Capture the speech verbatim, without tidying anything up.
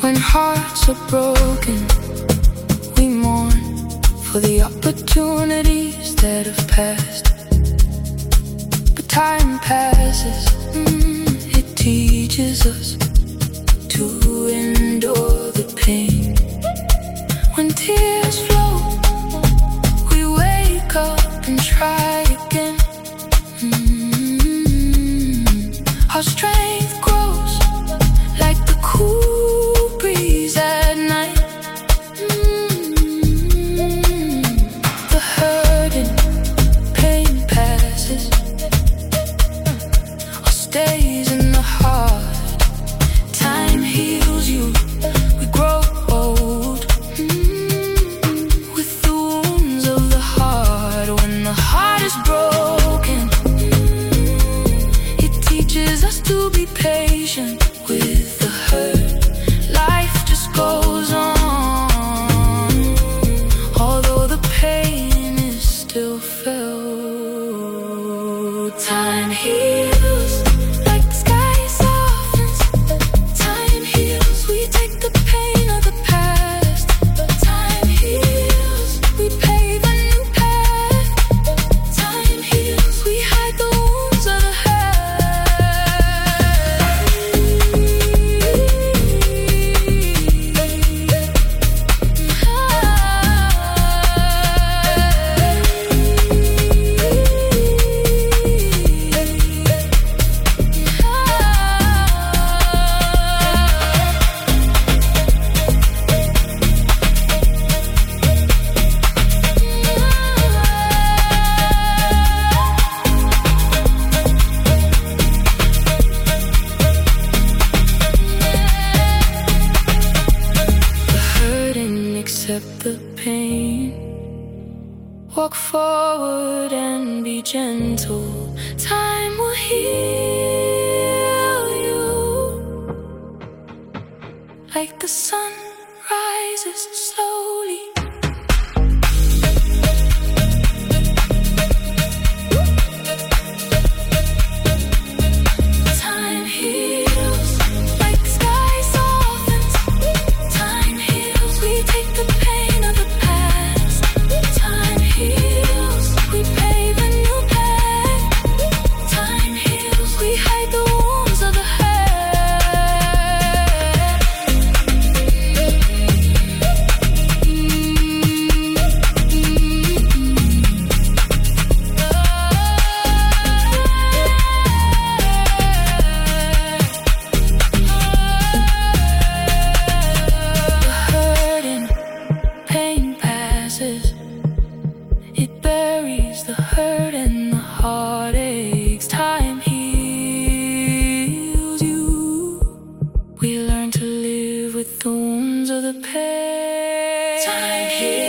When hearts are broken, we mourn for the opportunities that have passed. But time passes, mm, it teaches us to endure the pain. When tears flow, we wake up and try again. Mm-hmm. Our strength grows like the cool breeze at night. Mm-hmm. The hurting pain passes, or stays in the heart. Time heals you, we grow old. Mm-hmm. With the wounds of the heart. When the heart is broken, mm-hmm, it teaches us to be patient with the hurt. Life just goes on, although the pain is still felt. Time heals like the sky softens. Time heals, we take the pain of the past. Time heals, we pave a new path. Time heals, we hide the wounds of the accept the pain. Walk forward and be gentle. Time will heal you. Like the sun rises slowly. Time heals like the sky softens. Time heals, we take the pain of the past. Time heals, we pave a new path. Time heals, we hide the wounds of the it buries the hurt and the heartaches. Time heals you. We learn to live with the wounds of the past. Time heals.